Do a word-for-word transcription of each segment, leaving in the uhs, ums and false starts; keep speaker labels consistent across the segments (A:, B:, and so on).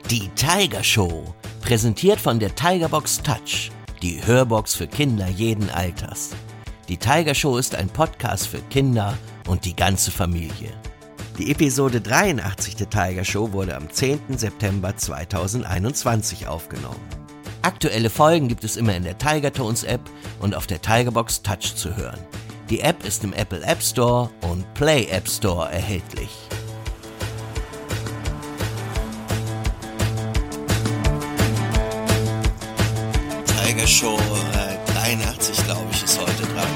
A: Die Tiger Show, präsentiert von der Tigerbox Touch, die Hörbox für Kinder jeden Alters. Die Tiger Show ist ein Podcast für Kinder und die ganze Familie. Die Episode dreiundachtzig der Tiger Show wurde am zehnten September zweitausendeinundzwanzig aufgenommen. Aktuelle Folgen gibt es immer in der Tigertones App und auf der Tigerbox Touch zu hören. Die App ist im Apple App Store und Play App Store erhältlich. Tiger Show äh, dreiundachtzig, glaube ich, ist heute dran.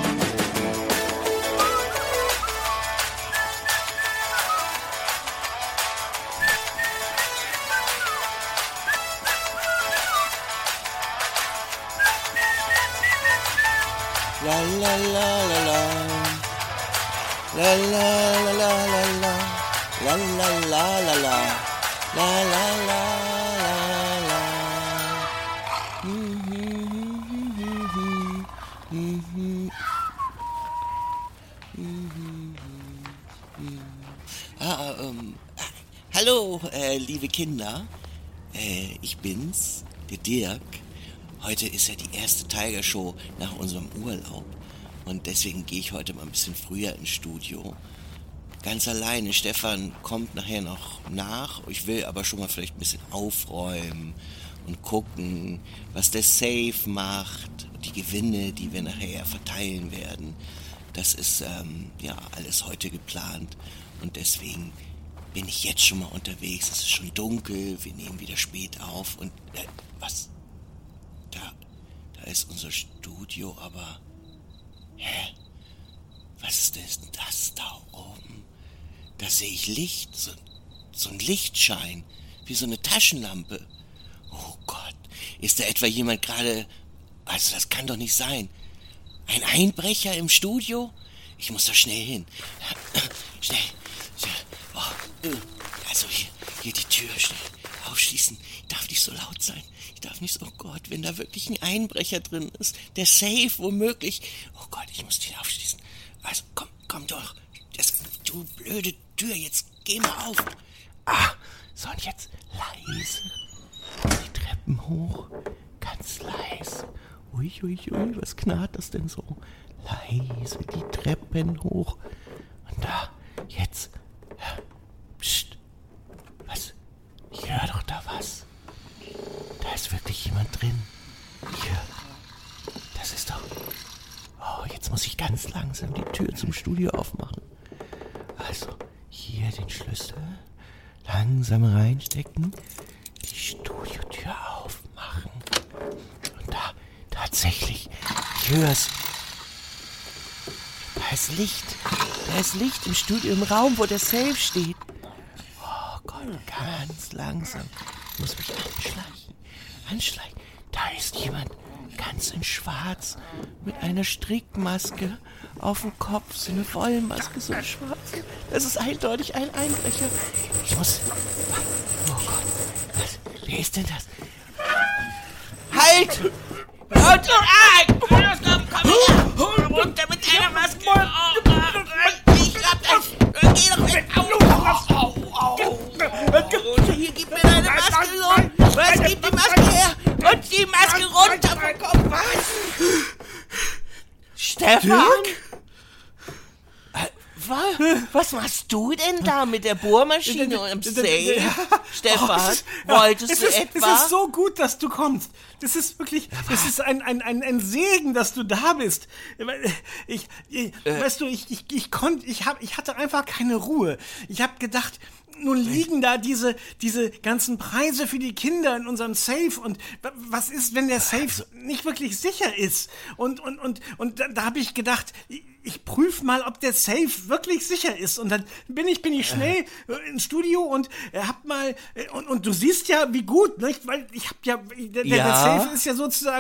A: La la la la la la la la la la la la la la la la la la la. Ah, ähm, hallo, äh, liebe Kinder, äh, ich bin's, der Dirk. Heute ist ja die erste Tiger Show nach unserem Urlaub und deswegen gehe ich heute mal ein bisschen früher ins Studio. Ganz alleine, Stefan kommt nachher noch nach, ich will aber schon mal vielleicht ein bisschen aufräumen und gucken, was der Safe macht, die Gewinne, die wir nachher verteilen werden. Das ist ähm, ja alles heute geplant und deswegen bin ich jetzt schon mal unterwegs. Es ist schon dunkel, wir nehmen wieder spät auf und äh, was? Da, da ist unser Studio, aber hä? Was ist denn das da oben? Da sehe ich Licht, so, so ein Lichtschein, wie so eine Taschenlampe. Oh Gott, ist da etwa jemand gerade... Also das kann doch nicht sein. Ein Einbrecher im Studio? Ich muss da schnell hin. Schnell. Oh, also hier, hier die Tür schnell aufschließen. Darf nicht so laut sein. Ich darf nicht so, oh Gott, wenn da wirklich ein Einbrecher drin ist. Der Safe womöglich. Oh Gott, ich muss die aufschließen. Also komm, komm doch. Das, du blöde Tür, jetzt geh mal auf. Ah, so und jetzt leise. Die Treppen hoch. Ganz leise. Ui, ui, ui, was knarrt das denn so? Leise die Treppen hoch. Und da, jetzt. Psst. Was? Ich höre doch da was. Da ist wirklich jemand drin. Hier. Das ist doch... Oh, jetzt muss ich ganz langsam die Tür zum Studio aufmachen. Also, hier den Schlüssel. Langsam reinstecken. Die Studiotür aufmachen. Und da... Tatsächlich, ich höre es. Da ist Licht. Da ist Licht im Studio, im Raum, wo der Safe steht. Oh Gott, ganz langsam. Ich muss mich anschleichen. Anschleichen. Da ist jemand ganz in Schwarz mit einer Strickmaske auf dem Kopf. So eine Wollmaske, so eine schwarze. Das ist eindeutig ein Einbrecher. Ich muss... Oh Gott. Was? Wer ist denn das? Halt! Und, ah, los, komm, komm her! Runter mit einer Maske! Oh, oh, ich glaub das! Geh doch weg! Au, au, au, au! Hier, gib mir deine Maske, los! Was, gib die Maske her! Und die Maske runter vom Kopf! Was? Stefan? Was machst du denn da mit der Bohrmaschine und dem Safe? Stefan,
B: oh,
A: wolltest
B: ist,
A: du
B: es,
A: etwa?
B: Es ist so gut, dass du kommst. Das ist wirklich, das ist ein, ein, ein, ein Segen, dass du da bist. Ich, ich äh. weißt du, ich, ich, ich konnte, ich hab, ich hatte einfach keine Ruhe. Ich habe gedacht, nun liegen da diese, diese ganzen Preise für die Kinder in unserem Safe und was ist, wenn der Safe also, nicht wirklich sicher ist? Und, und, und, und da, da habe ich gedacht, ich, ich prüfe mal, ob der Safe wirklich sicher ist. Und dann bin ich, bin ich schnell äh. ins Studio und äh, hab mal, äh, und, und du siehst ja, wie gut, nicht? Weil ich hab ja, der,
A: ja,
B: der Safe ist ja sozusagen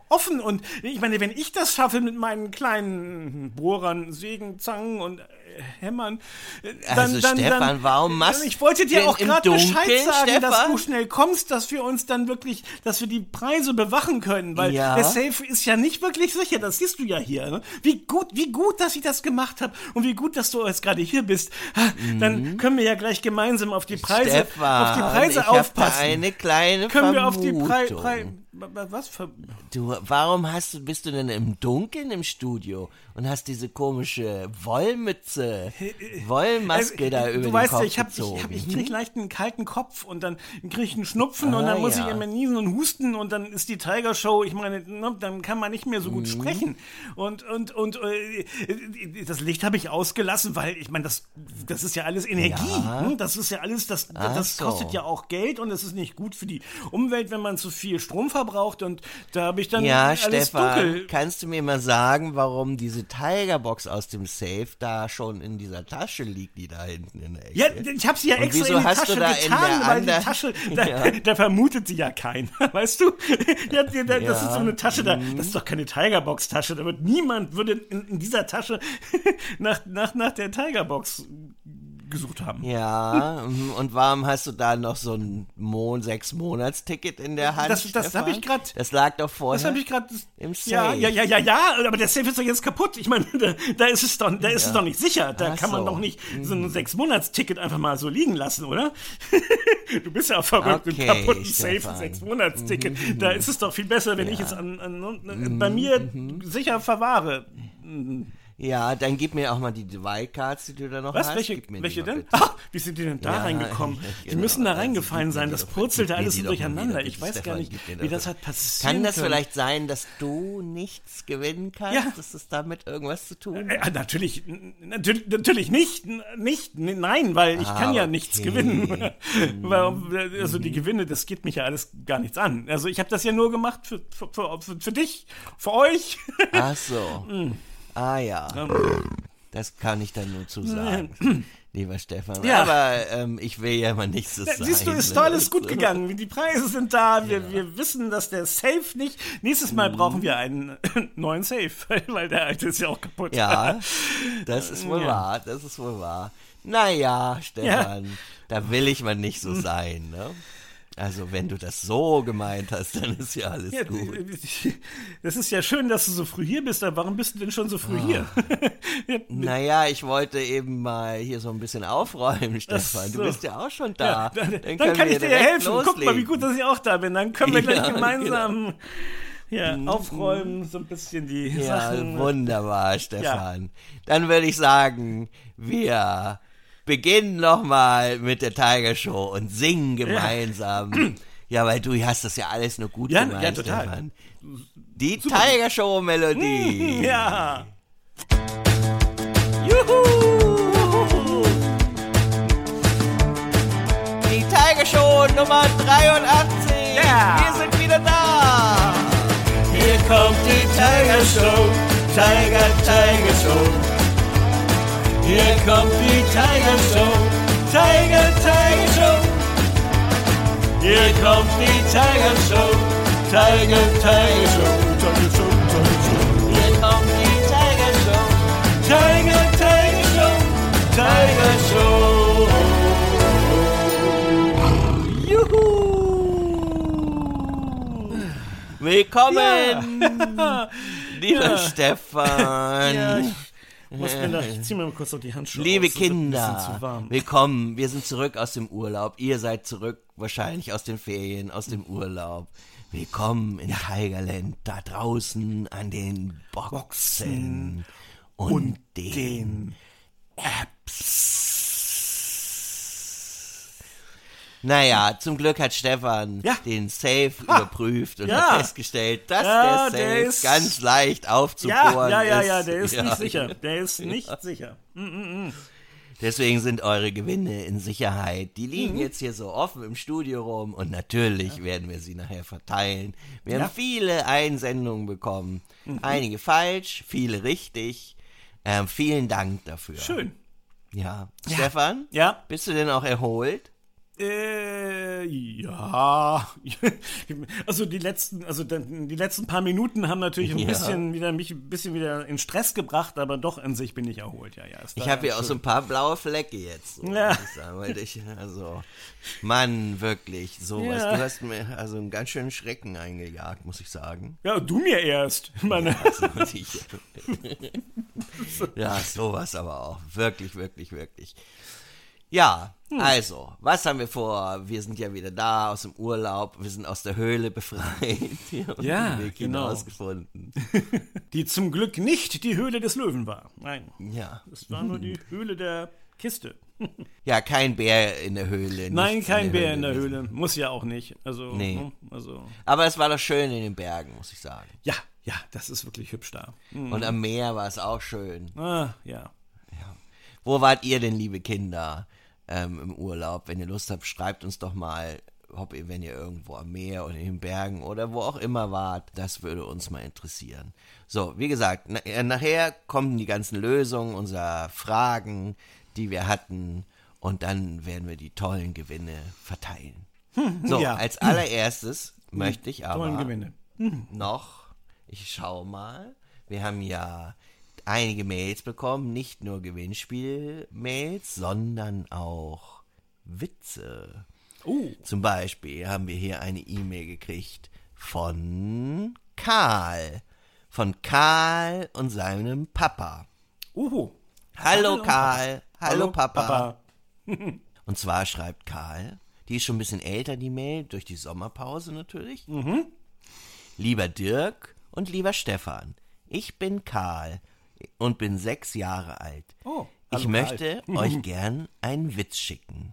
B: offen. Und ich meine, wenn ich das schaffe mit meinen kleinen Bohrern, Sägen, Zangen und äh, Hämmern, äh, dann,
A: Also
B: dann,
A: Stefan,
B: dann,
A: warum machst
B: ich wollte dir
A: denn
B: auch
A: im
B: gerade Bescheid
A: Dunkeln,
B: sagen,
A: Stefan?
B: dass du schnell kommst, dass wir uns dann wirklich, dass wir die Preise bewachen können, weil
A: Ja.
B: der Safe ist ja nicht wirklich sicher, das siehst du ja hier. Ne? Wie gut, wie gut, dass ich das gemacht habe und wie gut, dass du jetzt gerade hier bist. Ha, Dann können wir ja gleich gemeinsam auf die Preise,
A: Stefan,
B: auf die Preise
A: ich hab da
B: aufpassen.
A: eine kleine
B: Können wir
A: Vermutung.
B: auf die Preise, Pre was für,
A: Du, warum hast du, bist du denn im Dunkeln im Studio und hast diese komische Wollmütze, Wollmaske
B: Also,
A: da
B: du
A: über den
B: weißt
A: Kopf
B: ja, ich, hab,
A: gezogen?
B: ich, hab, ich krieg leicht einen kalten Kopf und dann krieg ich einen Schnupfen und
A: Ah,
B: dann muss
A: ja.
B: ich immer niesen und husten und dann ist die Tiger Show, ich meine, ne, dann kann man nicht mehr so gut
A: Mhm.
B: sprechen. Und, und, und äh, das Licht habe ich ausgelassen, weil ich meine, das, das ist ja alles Energie.
A: Ja.
B: Ne? Das ist ja alles, das,
A: Ach
B: das
A: so.
B: kostet ja auch Geld und es ist nicht gut für die Umwelt, wenn man zu viel Strom verbraucht und da habe ich dann
A: Ja,
B: alles
A: Stefan,
B: dunkel.
A: kannst du mir mal sagen, warum diese Tigerbox aus dem Safe da schon in dieser Tasche liegt, die da hinten in der Ecke?
B: Ja, ich habe sie ja
A: Und
B: extra
A: wieso
B: in die
A: hast du
B: Tasche
A: da in
B: getan,
A: der
B: weil die
A: anderen-
B: Tasche, da,
A: Ja.
B: da vermutet sie ja keiner, weißt du? Ja, die- da, das
A: Ja. Mhm.
B: ist so eine Tasche, da, das ist doch keine Tigerbox-Tasche, da wird niemand würde in, in dieser Tasche nach, nach, nach der Tigerbox gesucht haben.
A: Ja, mhm, und warum hast du da noch so ein Mon sechs Monats-Ticket in der Hand?
B: Das- das
A: Stefan?
B: hab ich grad-
A: Das lag doch vorher.
B: Das habe ich gerade.
A: Im
B: Ja,
A: Safe.
B: ja, ja, ja, ja, aber der Safe ist doch jetzt kaputt. Ich meine, da, da ist es doch, da ist es doch nicht sicher. Da
A: Ach
B: kann man
A: so. Mhm.
B: doch nicht so ein Sechs-Monats-Ticket einfach mal so liegen lassen, oder? Du bist ja verrückt mit
A: Okay,
B: einem kaputten Safe,
A: Stefan.
B: Sechs-Monats-Ticket. Da ist es doch viel besser, wenn ich es an, an, bei mir sicher verwahre.
A: Ja, dann gib mir auch mal die Wildcards, die du da noch
B: Was?
A: hast.
B: Welche,
A: Gib mir die
B: welche
A: mal
B: denn?
A: bitte.
B: Ah, wie sind die denn da
A: Ja,
B: reingekommen?
A: ja,
B: Die
A: genau.
B: müssen da
A: Also,
B: reingefallen
A: gib mir
B: sein.
A: die
B: Das
A: doch mal-
B: purzelte
A: gib mir
B: alles
A: die
B: so
A: doch mal
B: durcheinander.
A: wieder,
B: Ich
A: bitte,
B: weiß
A: Stefan,
B: gar nicht,
A: gib mir
B: wie
A: doch
B: das
A: mal.
B: hat passieren
A: Kann das
B: können.
A: vielleicht sein, dass du nichts gewinnen kannst?
B: Ja.
A: Dass das damit irgendwas zu tun hat?
B: Äh, natürlich, n- natürlich, natürlich nicht, n- nicht, n- nein, weil ich
A: Ah,
B: kann ja
A: okay.
B: nichts gewinnen. Weil, also die Gewinne, das geht mich ja alles gar nichts an. Also ich habe das ja nur gemacht für, für, für, für, für dich, für euch.
A: Ach so.
B: Mm.
A: Ah ja. Das kann ich dann nur zu sagen, lieber Stefan.
B: Ja.
A: Aber ähm, ich will ja mal nichts so sagen.
B: Siehst du, ist
A: ne?
B: doch alles gut gegangen. Die Preise sind da. Wir, wir wissen, dass der Safe nicht. Nächstes Mal brauchen wir einen neuen Safe, weil der alte ist ja auch kaputt.
A: Ja, das ist wohl
B: Ja.
A: wahr, das ist wohl wahr. Naja, Stefan, da will ich mal nicht so sein, ne? Also, wenn du das so gemeint hast, dann ist ja alles
B: Ja,
A: gut.
B: das ist ja schön, dass du so früh hier bist, aber warum bist du denn schon so früh
A: Ah.
B: hier? Ja,
A: Naja, ich wollte eben mal hier so ein bisschen aufräumen, Stefan.
B: so.
A: Du bist ja auch schon da.
B: Ja, dann, dann
A: können
B: kann
A: wir
B: ich dir
A: direkt
B: helfen. Guck mal, wie
A: loslegen.
B: gut, dass ich auch da bin. Dann können wir gleich
A: Ja,
B: gemeinsam ja, aufräumen, so ein bisschen die
A: Ja,
B: Sachen.
A: wunderbar, Stefan. Dann würde ich sagen, wir beginnen nochmal mit der Tiger Show und singen gemeinsam. Ja, weil du hast das ja alles nur gut
B: Ja,
A: gemeint,
B: ja, total.
A: Stefan. Die Tiger Show Melodie.
B: Ja.
A: Juhu! Die Tiger Show Nummer dreiundachtzig.
B: Ja.
A: Wir sind wieder da.
B: Hier kommt die Tiger Show, Tiger, Tiger Show. Hier kommt die Tiger Show, Tiger, Tiger Show. Hier kommt die Tiger Show, Tiger, Tiger Show, Tiger Show, Tiger Show.
A: Hier kommt die Tiger Show.
B: Tiger, Tiger Show, Tiger Show.
A: Juhu! Willkommen, lieber
B: Ja.
A: Stefan.
B: Ja, ich muss mir da, ich zieh mir mal kurz noch die Handschuhe
A: Liebe
B: aus, es wird ein bisschen
A: Kinder,
B: zu warm.
A: willkommen. Wir sind zurück aus dem Urlaub. Ihr seid zurück, wahrscheinlich aus den Ferien, aus dem Urlaub. Willkommen in Tigerland, da draußen an den Boxen,
B: Boxen
A: und,
B: und
A: den,
B: den
A: Apps. Naja, zum Glück hat Stefan
B: Ja.
A: den Safe überprüft und
B: Ja.
A: hat festgestellt, dass
B: Ja,
A: der Safe
B: der ist-
A: ganz leicht
B: Ja,
A: aufzubohren
B: ja, ja,
A: ist.
B: ja, der ist
A: Ja.
B: nicht sicher. Der ist nicht sicher.
A: Deswegen sind eure Gewinne in Sicherheit. Die liegen
B: Mhm.
A: jetzt hier so offen im Studio rum und natürlich werden wir sie nachher verteilen. Wir
B: Ja. Mhm.
A: haben viele Einsendungen bekommen. Einige falsch, viele richtig. Ähm, vielen Dank dafür.
B: Schön.
A: Ja. Stefan,
B: Ja.
A: bist du denn auch erholt?
B: Äh, ja. Also die letzten, also die letzten paar Minuten haben natürlich ein
C: Ja.
B: bisschen wieder mich ein bisschen wieder in Stress gebracht, aber doch an sich bin ich erholt. Ja, ja. Es
C: Ich
B: war
C: habe hier auch
B: schön.
C: so ein paar blaue Flecke jetzt. So,
B: Ja.
C: muss ich sagen, weil ich, also, Mann, wirklich, sowas.
B: Ja.
C: Du hast mir also einen ganz schönen Schrecken eingejagt, muss ich sagen.
B: Ja, du mir erst. Meine,
C: Also, ich, ja, sowas aber auch. Wirklich, wirklich, wirklich. Ja,
B: Hm.
C: also, was haben wir vor? Wir sind ja wieder da aus dem Urlaub. Wir sind aus der Höhle befreit. Wir haben
B: Ja,
C: den Weg
B: genau.
C: hinausgefunden.
B: die zum Glück nicht die Höhle des Löwen war. Nein,
C: Ja.
B: es war nur die Höhle der Kiste.
C: Ja, kein Bär in der Höhle.
B: Nein,
C: nichts
B: kein Bär in der
C: gewesen.
B: Höhle. Muss ja auch nicht. Also,
C: Nee.
B: ne, also
C: Aber es war doch schön in den Bergen, muss ich sagen.
B: ja, ja, das ist wirklich hübsch da. Hm.
C: Und am Meer war es auch schön.
B: Ah, ja.
C: Wo wart ihr denn, liebe Kinder, ähm, im Urlaub? Wenn ihr Lust habt, schreibt uns doch mal, ob ihr, wenn ihr irgendwo am Meer oder in den Bergen oder wo auch immer wart. Das würde uns mal interessieren. So, wie gesagt, na, äh, nachher kommen die ganzen Lösungen unserer Fragen, die wir hatten. Und dann werden wir die tollen Gewinne verteilen. So,
B: ja.
C: als allererstes möchte ich
B: Tollen
C: aber
B: Gewinne.
C: noch, ich schau mal, wir haben ja einige Mails bekommen, nicht nur Gewinnspiel-Mails, sondern auch Witze.
B: Oh,
C: Zum Beispiel haben wir hier eine E-Mail gekriegt von Karl. Von Karl und seinem Papa.
B: uhu.
C: Hallo
B: Hallo,
C: Karl, hallo, Papa.
B: Papa.
C: Und zwar schreibt Karl, die ist schon ein bisschen älter, die Mail, durch die Sommerpause natürlich. Lieber Dirk und lieber Stefan, ich bin Karl und bin sechs Jahre alt.
B: Oh,
C: ich
B: hallo,
C: möchte
B: Karl.
C: euch gern einen Witz schicken.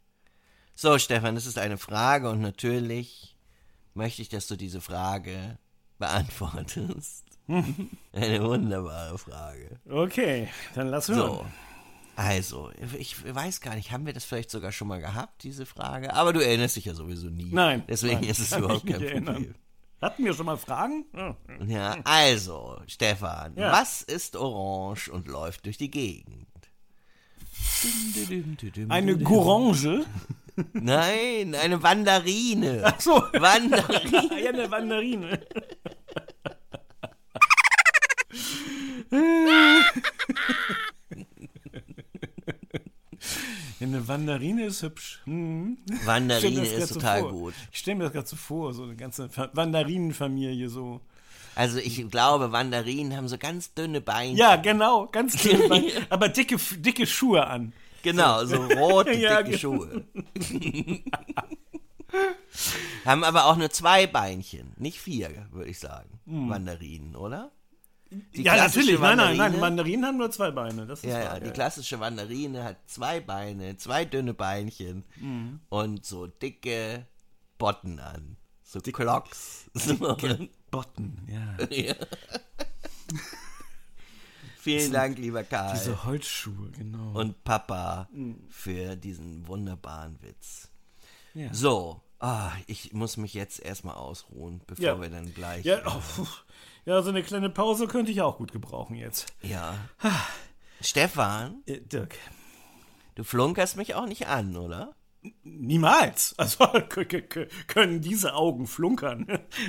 C: So, Stefan, das ist eine Frage und natürlich möchte ich, dass du diese Frage beantwortest. Eine wunderbare Frage.
B: Okay, dann lass hören.
C: So, also, ich weiß gar nicht, haben wir das vielleicht sogar schon mal gehabt, diese Frage? Aber du erinnerst dich ja sowieso nie.
B: Nein.
C: Deswegen
B: nein,
C: ist es
B: kann
C: überhaupt
B: mich
C: kein
B: nicht
C: Problem.
B: erinnern. Hatten wir schon mal Fragen? Ja.
C: Ja, also, Stefan,
B: Ja.
C: was ist orange und läuft durch die Gegend?
B: Eine Gourange?
C: Nein, eine Wandarine.
B: Ach so.
C: Wandarine.
B: Ja, eine Mandarine. Eine Wandarine ist hübsch. Hm. Ich stell
C: Wandarine
B: mir das
C: ist
B: grad so
C: total
B: vor.
C: gut.
B: Ich stelle mir das gerade so vor, so eine ganze Fa- Wandarinenfamilie so.
C: Also ich glaube, Wandarinen haben so ganz dünne Beine.
B: Ja, genau, ganz dünn, Bein, aber dicke, dicke Schuhe an.
C: Genau, so rote,
B: Ja,
C: dicke
B: genau.
C: Schuhe. Haben aber auch nur zwei Beinchen, nicht vier, würde ich sagen. Wandarinen, oder? Die
B: Ja,
C: klassische
B: natürlich. Nein, nein, nein.
C: Wandarine-
B: Mandarinen haben nur zwei Beine. Das ist
C: Ja,
B: wahr,
C: ja, die klassische Wandarine hat zwei Beine, zwei dünne Beinchen
B: Mhm.
C: und so dicke Botten an. So Clocks. So.
B: Botten, ja.
C: Ja. Vielen Dank, lieber Karl
B: Diese Holzschuhe, genau.
C: und Papa für diesen wunderbaren Witz.
B: Ja.
C: So, ah, ich muss mich jetzt erstmal ausruhen, bevor
B: Ja.
C: wir dann gleich...
B: Ja, oh, puh. Ja, so eine kleine Pause könnte ich auch gut gebrauchen jetzt.
C: ja. Stefan,
B: Äh, Dirk.
C: du flunkerst mich auch nicht an, oder?
B: Niemals. Also k- k- k- können diese Augen flunkern.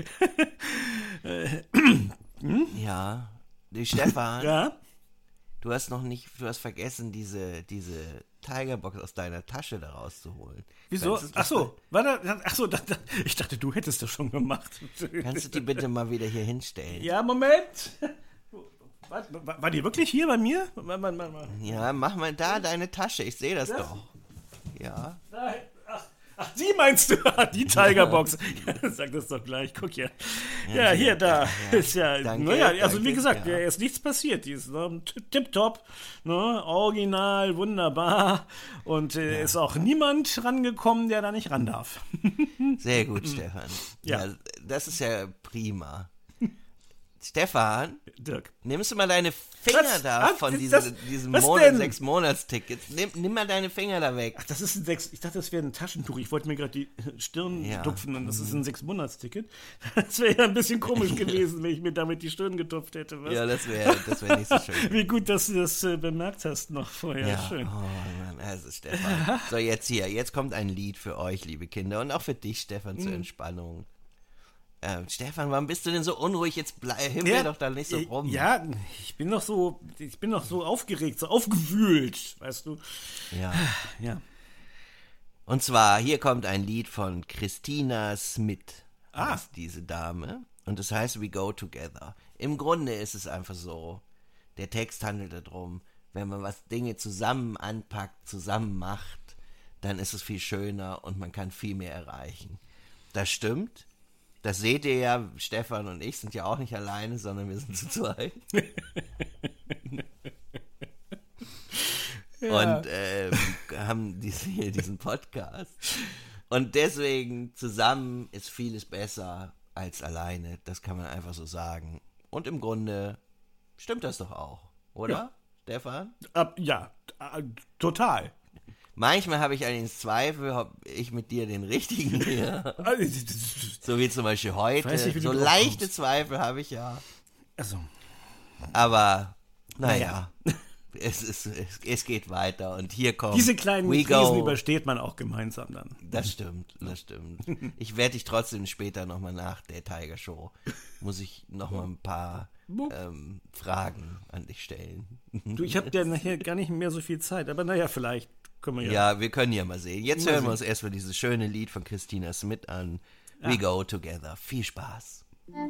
C: Ja. Die Stefan,
B: Ja?
C: du hast noch nicht, du hast vergessen, diese, diese Tigerbox aus deiner Tasche da rauszuholen.
B: Wieso?
C: Kannst du-
B: Ach so, war da, ach so, da, da, ich dachte, du hättest das schon gemacht.
C: Kannst du die bitte mal wieder hier hinstellen?
B: Ja, Moment. War, war, war die wirklich hier bei mir? Warte, warte, warte.
C: Ja, mach mal da deine Tasche, ich sehe das
B: Ja.
C: doch. Ja.
B: Nein, Ach, ach, die meinst du? Die Tigerbox. Sag das doch gleich, guck ja. Ja, hier, da.
C: ja.
B: Ist ja,
C: Danke,
B: naja, also wie
C: danke,
B: gesagt,
C: ja.
B: ja, ist nichts passiert. Die ist ne, tipptopp, ne, original, wunderbar. Und äh, ist auch niemand rangekommen, der da nicht ran darf.
C: Sehr gut, Stefan.
B: Ja.
C: Ja, das ist ja prima. Stefan,
B: Dirk.
C: nimmst du mal deine Finger
B: Was?
C: da
B: Was?
C: von
B: Das-
C: diesem, diesem
B: was
C: Monat,
B: denn?
C: sechs Monatstickets. Nimm, nimm mal deine Finger da weg.
B: Ach, das ist ein sechs. Ich dachte, das wäre ein Taschentuch. Ich wollte mir gerade die Stirn
C: Ja.
B: tupfen und das ist ein Sechs-Monats-Ticket. Das wäre ja ein bisschen komisch gewesen, wenn ich mir damit die Stirn getupft hätte. Was?
C: Ja, das wäre das wär nicht so schön.
B: Wie gut, dass du das äh, bemerkt hast noch vorher.
C: Ja,
B: Schön.
C: oh Mann, das ist Stefan. So, jetzt hier, jetzt kommt ein Lied für euch, liebe Kinder, und auch für dich, Stefan,
B: Mhm.
C: zur Entspannung. Ähm, Stefan, warum bist du denn so unruhig? Jetzt bleib, himmel doch da nicht so
B: äh,
C: rum.
B: Ja, ich bin noch so, ich bin noch so aufgeregt, so aufgewühlt, weißt du.
C: Ja.
B: Ja.
C: Und zwar, hier kommt ein Lied von Christina Smith,
B: Ah.
C: heißt diese Dame, und es heißt We Go Together. Im Grunde ist es einfach so, der Text handelt darum, wenn man was Dinge zusammen anpackt, zusammen macht, dann ist es viel schöner und man kann viel mehr erreichen. Das stimmt. Das seht ihr ja, Stefan und ich sind ja auch nicht alleine, sondern wir sind zu zweit. Und ähm, haben diese, hier diesen Podcast. Und deswegen, zusammen ist vieles besser als alleine. Das kann man einfach so sagen. Und im Grunde stimmt das doch auch, oder,
B: Ja.
C: Stefan?
B: Ab, ja, äh, total.
C: Manchmal habe ich allerdings Zweifel, ob ich mit dir den richtigen hier. So wie zum Beispiel heute.
B: weiß nicht, wie du
C: So
B: drauf
C: leichte
B: kommst.
C: Zweifel habe ich ja.
B: Also,
C: Aber, naja, es, ist, es, es geht weiter. Und hier kommt
B: diese kleinen
C: We
B: Krisen
C: Go.
B: übersteht man auch gemeinsam dann.
C: Das stimmt, das stimmt. Ich werde dich trotzdem später nochmal nach der Tiger Show, muss ich nochmal ein paar ähm, Fragen an dich stellen.
B: Du, ich habe ja nachher gar nicht mehr so viel Zeit, aber naja, vielleicht können wir ja.
C: Ja, wir können ja mal sehen. Jetzt
B: Mal
C: hören wir
B: sehen.
C: uns erstmal dieses schöne Lied von Christina Smith an. We Go Together. Viel Spaß.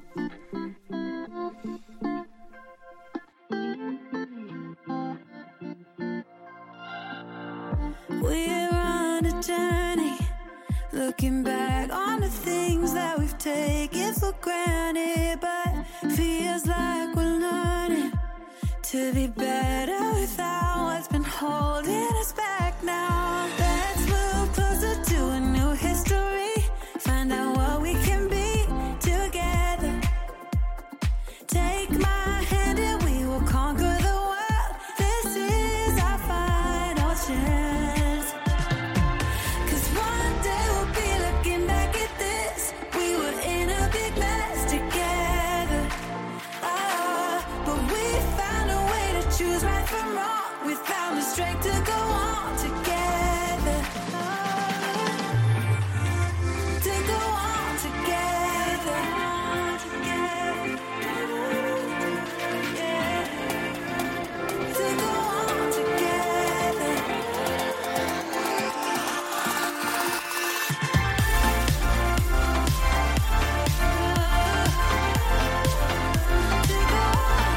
D: We're on a journey, looking back on the things that we've taken for granted, but feels like we're learning to be better without what's been holding us back now. Let's move closer to a new history, find out what we can be together. Take my hand and we will conquer the world. This is our final chance. 'Cause one day we'll be looking back at this. We were in a big mess together. Ah, but we found a way to choose right from wrong. We found the strength to go on together. To go on together. Yeah. To go on together. To go on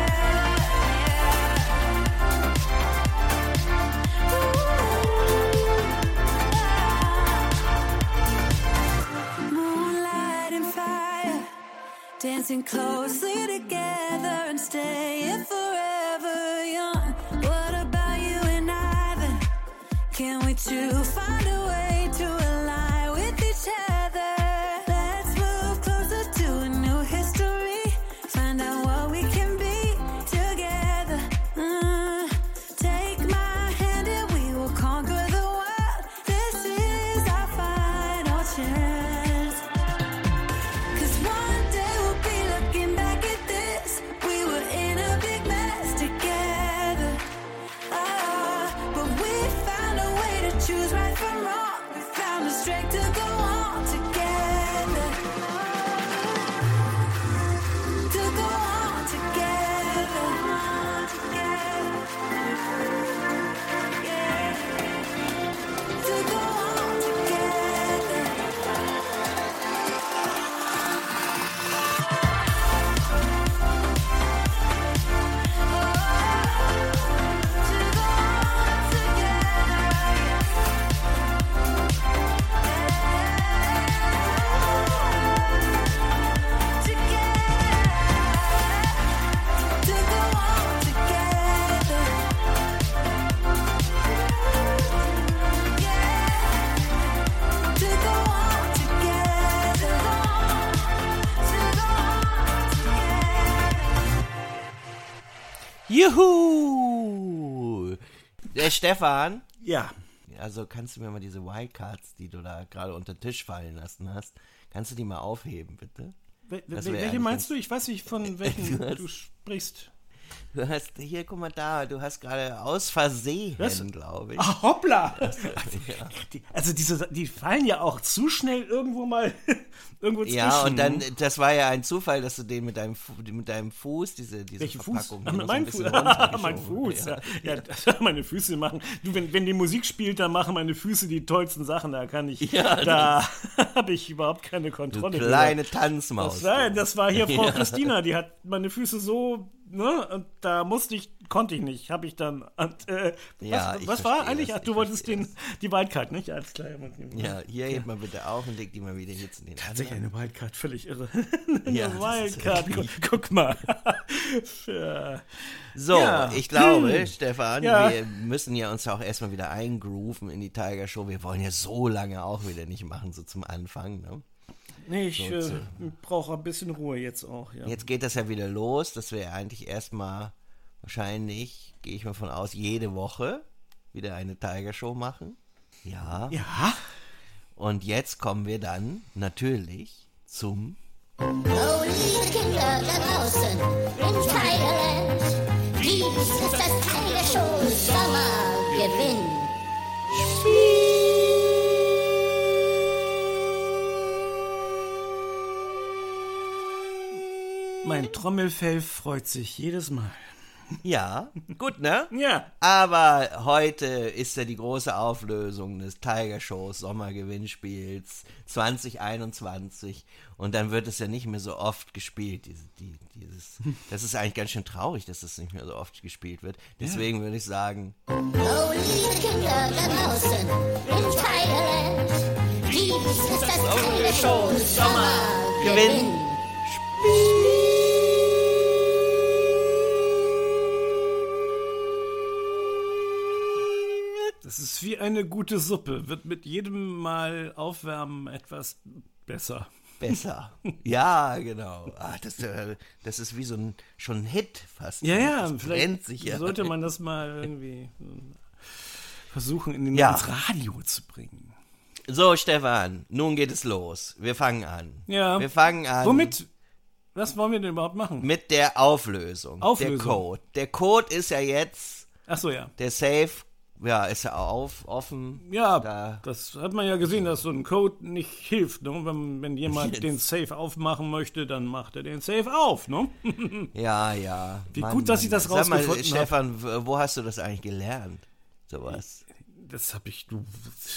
D: together. Moonlight and fire, dancing closely together and staying forever young. What about you and I then? Can we two find a way to align with each other? Let's move closer to a new history, find out what we can be together. Uh, take my hand and we will conquer the world. This is our final chance. 'Cause one day we'll be looking back at this. We were in a big mess together. Ah, but we found a way to choose right from wrong. We found the strength to go on together. To go on together. Yeah. To go on together. To go on together.
C: Juhu! Der Stefan,
B: Ja.
C: also kannst du mir mal diese Wildcards, die du da gerade unter den Tisch fallen lassen hast, kannst du die mal aufheben, bitte?
B: Wel
C: Das
B: wel
C: wär
B: welche
C: eigentlich
B: meinst du? Ich weiß nicht, von welchen
C: Du hast-
B: du sprichst.
C: Du hast, hier, guck mal da, du hast gerade aus Versehen,
B: Was?
C: glaube ich.
B: Ah, hoppla! Die, also diese, die fallen ja auch zu schnell irgendwo mal irgendwo zwischen.
C: Ja, und dann, das war ja ein Zufall, dass du den mit deinem, Fu- mit deinem Fuß, diese, diese
B: Welchen Fuß?
C: Verpackung,
B: Ach,
C: hier
B: mit
C: noch so ein
B: meinem
C: bisschen
B: Fuß.
C: runtergeschoben.
B: mein Fuß.
C: Ja.
B: Ja, ja das, meine Füße machen. Du, wenn, wenn die Musik spielt, dann machen meine Füße die tollsten Sachen. Da kann ich,
C: Ja,
B: da habe ich überhaupt keine
C: Du
B: Kontrolle.
C: kleine
B: drüber.
C: Tanzmaus.
B: Das war,
C: du.
B: das war hier Frau Christina, die hat meine Füße so, ne, und da musste ich, konnte ich nicht, habe ich dann, und, äh,
C: Ja,
B: was,
C: ich
B: was war
C: verstehe
B: eigentlich?
C: das,
B: Ach, du
C: ich
B: wolltest
C: verstehe
B: den, die Wildcard, nicht? Als klar.
C: Ja, hier hebt mal bitte auf und leg die mal wieder hier zu den
B: Tatsächlich
C: anderen.
B: eine Wildcard, völlig irre.
C: Ja,
B: eine
C: das ist
B: Wildcard, guck, guck mal. Für,
C: So,
B: Ja.
C: ich glaube,
B: Hm.
C: Stefan,
B: Ja.
C: wir müssen ja uns auch erstmal wieder eingrooven in die Tiger Show. Wir wollen ja so lange auch wieder nicht machen, so zum Anfang, ne?
B: nee, ich
C: So,
B: äh,
C: so.
B: brauche ein bisschen Ruhe jetzt auch, ja.
C: Jetzt geht das ja wieder los, dass wir eigentlich erstmal wahrscheinlich, gehe ich mal von aus, jede Woche wieder eine Tiger Show machen. Ja.
B: Ja?
C: Und jetzt kommen wir dann natürlich zum
E: Oh, liebe Kinder da draußen in Tigerland, dies ist das Tiger Show Sommergewinn.
B: Mein Trommelfell freut sich jedes Mal.
C: Ja, gut, ne?
B: Ja.
C: Aber heute ist ja die große Auflösung des Tiger Shows Sommergewinnspiels zwanzig einundzwanzig und dann wird es ja nicht mehr so oft gespielt. Diese, die, dieses, das ist eigentlich ganz schön traurig, dass das nicht mehr so oft gespielt wird. Deswegen würde ich sagen,
E: Oh, liebe Kinder da draußen in Tigerland, dies ist das Tiger Show Sommergewinn.
B: Das ist wie eine gute Suppe, wird mit jedem Mal aufwärmen etwas besser.
C: besser. Ja, genau. Ah, das, äh, das ist wie so ein, schon ein Hit fast.
B: Ja, ja,
C: das
B: vielleicht
C: brennt sich ja.
B: sollte man das mal irgendwie äh, versuchen, in den,
C: Ja.
B: ins Radio zu bringen.
C: So, Stefan, nun geht es los. Wir fangen an.
B: Ja.
C: Wir fangen an.
B: Womit? Was wollen wir denn überhaupt machen?
C: Mit der Auflösung.
B: Auflösung.
C: Der Code. Der Code ist ja jetzt,
B: Ach so, ja.
C: der Safe, ja, ist ja auf, offen.
B: Ja,
C: Da,
B: das hat man ja gesehen, dass so ein Code nicht hilft. Ne? Wenn, wenn jemand den Safe aufmachen möchte, dann macht er den Safe auf. Ne?
C: ja, ja.
B: Wie gut, dass ich das
C: Sag mal,
B: rausgefunden hab.
C: Stefan, w- wo hast du das eigentlich gelernt? Sowas.
B: Das habe ich, du,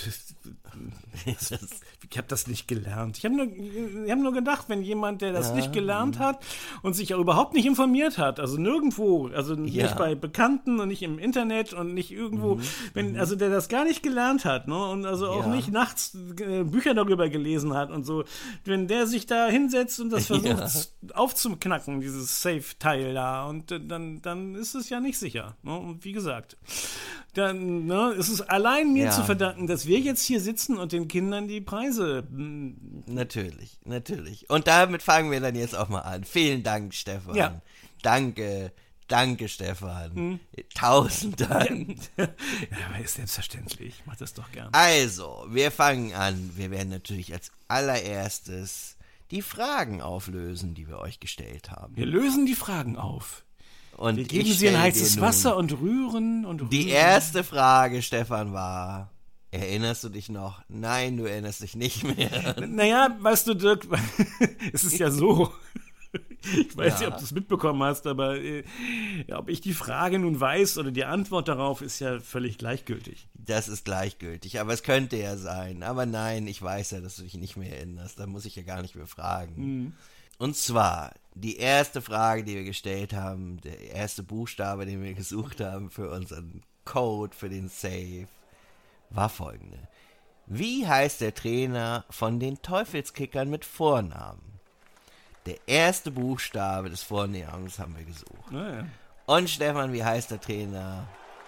B: ich habe das nicht gelernt. Ich habe nur, ich hab nur gedacht, wenn jemand, der das nicht gelernt hat und sich auch überhaupt nicht informiert hat, also nirgendwo, also
C: Ja.
B: nicht bei Bekannten und nicht im Internet und nicht irgendwo, wenn, also der das gar nicht gelernt hat, ne, und also auch
C: Ja.
B: nicht nachts äh, Bücher darüber gelesen hat und so, wenn der sich da hinsetzt und das versucht aufzuknacken, dieses Safe-Teil da, und äh, dann, dann ist es ja nicht sicher. Ne? Und wie gesagt, dann ne, ist es allein mir
C: Ja.
B: zu verdanken, dass wir jetzt hier sitzen und den Kindern die Preise. mm,
C: Natürlich, natürlich. Und damit fangen wir dann jetzt auch mal an. Vielen Dank, Stefan.
B: Ja.
C: Danke, danke, Stefan. Tausend Dank.
B: Ja, aber ist selbstverständlich. Ich mach das doch gern.
C: Also, wir fangen an. Wir werden natürlich als allererstes die Fragen auflösen, die wir euch gestellt haben.
B: Wir lösen die Fragen auf.
C: Und
B: Wir geben
C: ich
B: sie in
C: stell
B: heißes
C: dir nun
B: Wasser und rühren und rühren.
C: Die erste Frage, Stefan, war: Erinnerst du dich noch? Nein, du erinnerst dich nicht mehr.
B: Naja, weißt du, Dirk, es ist ja so. Ich weiß
C: Ja.
B: nicht, ob du es mitbekommen hast, aber äh, ob ich die Frage nun weiß oder die Antwort darauf ist ja völlig gleichgültig.
C: Das ist gleichgültig, aber es könnte ja sein. Aber nein, ich weiß ja, dass du dich nicht mehr erinnerst. Da muss ich ja gar nicht mehr fragen. Und zwar, die erste Frage, die wir gestellt haben, der erste Buchstabe, den wir gesucht haben für unseren Code, für den Save, war folgende. Wie heißt der Trainer von den Teufelskickern mit Vornamen? Der erste Buchstabe des Vornamens haben wir gesucht.
B: Naja.
C: Und Stefan, wie heißt der Trainer?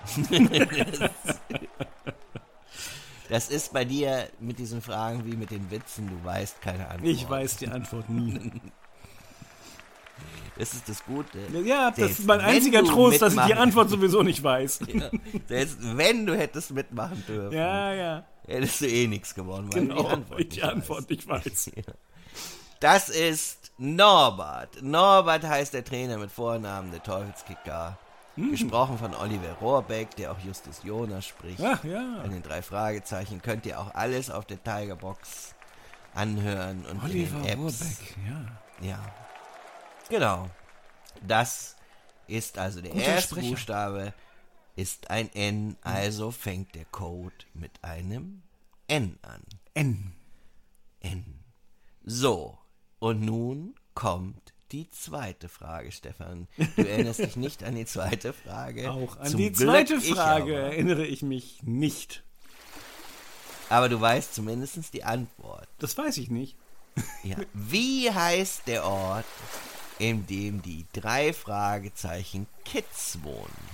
C: Das ist bei dir mit diesen Fragen wie mit den Witzen, du weißt keine Antwort.
B: Ich weiß die Antwort nie.
C: Das ist das Gute.
B: Ja, das
C: Selbst
B: ist mein
C: wenn
B: einziger
C: du
B: Trost, dass ich die
C: mitmachen-
B: Antwort sowieso nicht weiß.
C: Ja. Selbst wenn du hättest mitmachen dürfen,
B: Ja, ja.
C: hättest du eh nichts gewonnen, weil du
B: Genau,
C: die Antwort
B: weil ich
C: nicht
B: die Antwort
C: weißt.
B: nicht weiß.
C: Das ist Norbert. Norbert heißt der Trainer mit Vornamen, der Teufelskicker.
B: Hm.
C: Gesprochen von Oliver Rohrbeck, der auch Justus Jonas spricht.
B: Ach ja.
C: An den drei Fragezeichen könnt ihr auch alles auf der Tigerbox anhören und
B: Oliver
C: in den Apps.
B: Rohrbeck, ja.
C: Ja. Genau. Das ist also der
B: Guter
C: erste
B: Sprecher.
C: Buchstabe ist ein N, also fängt der Code mit einem N an.
B: N.
C: N. So, und nun kommt die zweite Frage, Stefan. Du erinnerst dich nicht an die zweite Frage.
B: Auch an
C: Zum
B: die
C: Glück
B: zweite
C: ich
B: Frage
C: aber.
B: erinnere ich mich nicht.
C: Aber du weißt zumindest die Antwort.
B: Das weiß ich nicht.
C: Ja. Wie heißt der Ort, in dem die drei Fragezeichen Kids wohnen?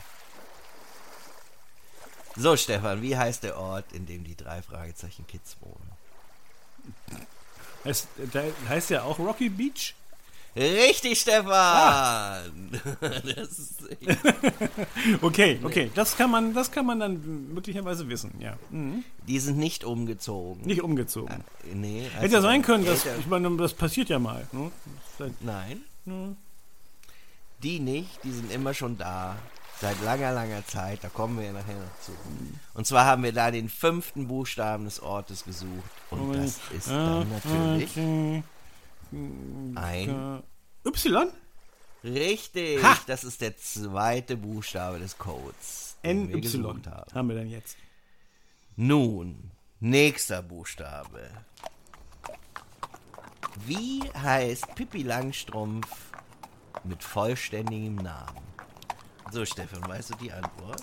C: So, Stefan, wie heißt der Ort, in dem die drei Fragezeichen Kids wohnen?
B: Heißt, da heißt ja auch Rocky Beach?
C: Richtig, Stefan!
B: Ah.
C: Das ist,
B: Okay, okay, das kann man, das kann man dann möglicherweise wissen, ja. Mhm.
C: die sind nicht umgezogen.
B: Nicht umgezogen.
C: Nee,
B: Hätte
C: also
B: ja sein können, dass,
C: älter-
B: ich meine, das passiert ja mal. Ne?
C: Nein,
B: Ja.
C: die nicht, die sind immer schon da. Seit langer, langer Zeit, da kommen wir ja nachher noch zu. Und zwar haben wir da den fünften Buchstaben des Ortes gesucht. Und das ist dann natürlich
B: Okay.
C: ein...
B: Y?
C: Richtig,
B: Ha!
C: das ist der zweite Buchstabe des Codes, den wir
B: N Y
C: gesucht haben.
B: haben wir dann jetzt.
C: Nun, nächster Buchstabe. Wie heißt Pippi Langstrumpf mit vollständigem Namen? So, Stefan, weißt du die Antwort?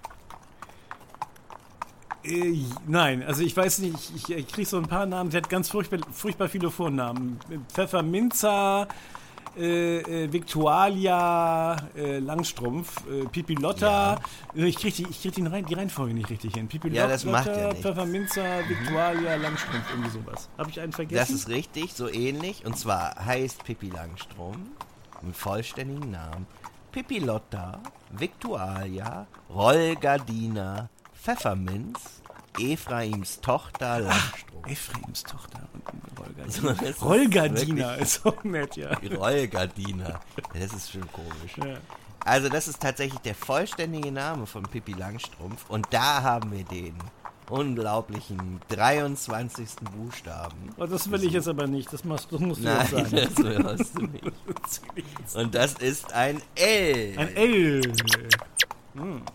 B: Äh, nein, also ich weiß nicht, ich, ich kriege so ein paar Namen, sie hat ganz furchtbar, furchtbar viele Vornamen. Pfefferminzer, äh, äh, Victualia, äh, Langstrumpf, äh, Pipi Lotta. Ich kriege die, ich krieg die, Rein, die Reihenfolge nicht richtig hin. Pipi
C: Ja,
B: Lot-
C: das macht ja
B: Lotta,
C: nichts.
B: Pfefferminzer, Victualia, Langstrumpf, irgendwie sowas. Habe ich einen vergessen?
C: Das ist richtig, so ähnlich. Und zwar heißt Pippi Langstrumpf mit vollständigen Namen Pippi Lotta, Victualia, Rollgardina, Pfefferminz, Ephraims Tochter Langstrumpf.
B: Ephraims Tochter und Rollgardina.
C: So, das ist
B: Rollgardina
C: wirklich-
B: ist auch nett, ja.
C: Rollgardina. Das ist schon komisch.
B: Ja.
C: Also das ist tatsächlich der vollständige Name von Pippi Langstrumpf. Und da haben wir den unglaublichen dreiundzwanzigsten Buchstaben.
B: Oh, das will ich jetzt aber nicht, das, machst, das musst du
C: Nein,
B: jetzt sagen.
C: das hörst du nicht.
B: Das will ich jetzt-
C: Und das ist ein L.
B: Ein L.
C: Ein L.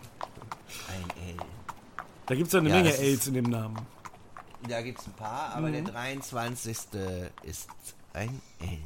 B: Da gibt es ja eine
C: Ja,
B: Menge
C: das ist-
B: Ls in dem Namen.
C: Da gibt es ein paar, aber der dreiundzwanzigste ist ein L.